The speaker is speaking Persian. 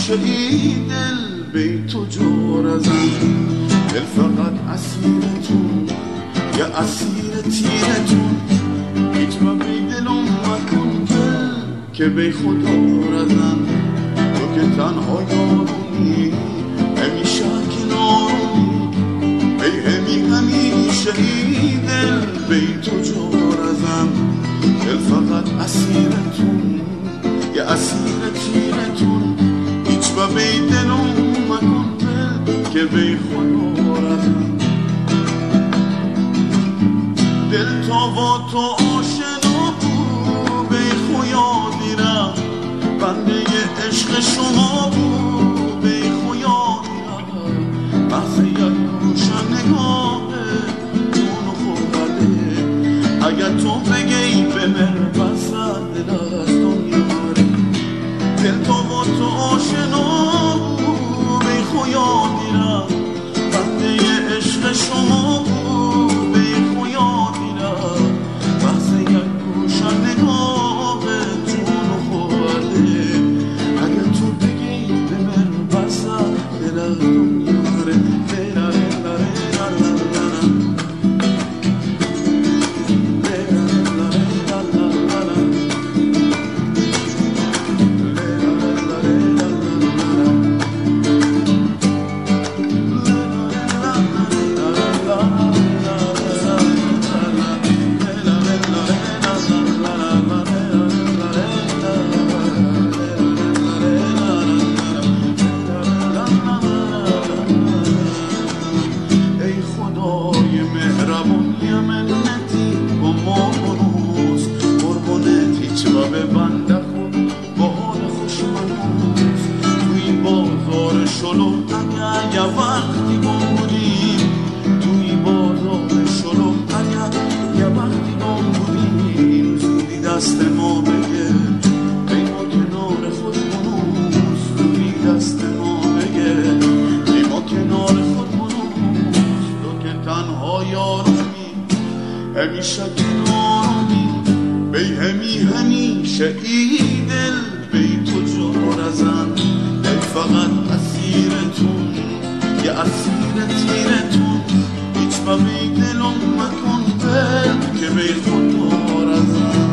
همیشه ای دل بی تو جور ازم، دل فقط اسیرتون یا اسیر تیرتون، هیچ با بی دلم مکن دل که بی خدا رزم. تو که تنها یارونی همیشه کنارونی، بی همیشه ای دل بی تو جور ازم، دل فقط اسیرتون یا اسیر تیرتون، هیچ با بی دلم مکن دل که بی خدا رزم. دل تا با تو آشنا بود بی خویادی رم، بنده عشق شما بود بی خویادی رم، بحث یک روشن نگاه جون خورده، اگر تو بگی بمر بسد دل از دنیا ره. دل تا با تو آشنا بود بی خویادی رم، بنده عشق شما بود بی خویادی رم، بحث یک روشن نگاه جون خورده، اگر تو بگی بمر بسد دل از دنیا ره. به بنده خود با حال خوش منوز، توی بازار شلو اگر یه وقتی گم بودیم، توی بازار شلو اگر یه وقتی گم بودیم، زودی دست ما بگه ای ما کنار خود منوز، زودی دست ما بگه ای ما کنار خود منوز. تو که تنها یارمی همیشه کنارمی، بی همیشه ای دل بی تو جور ازم، دل فقط اسیرتون یا اسیر تیرتون، هیچ با بی دلم مکن دل که بی خود ازم.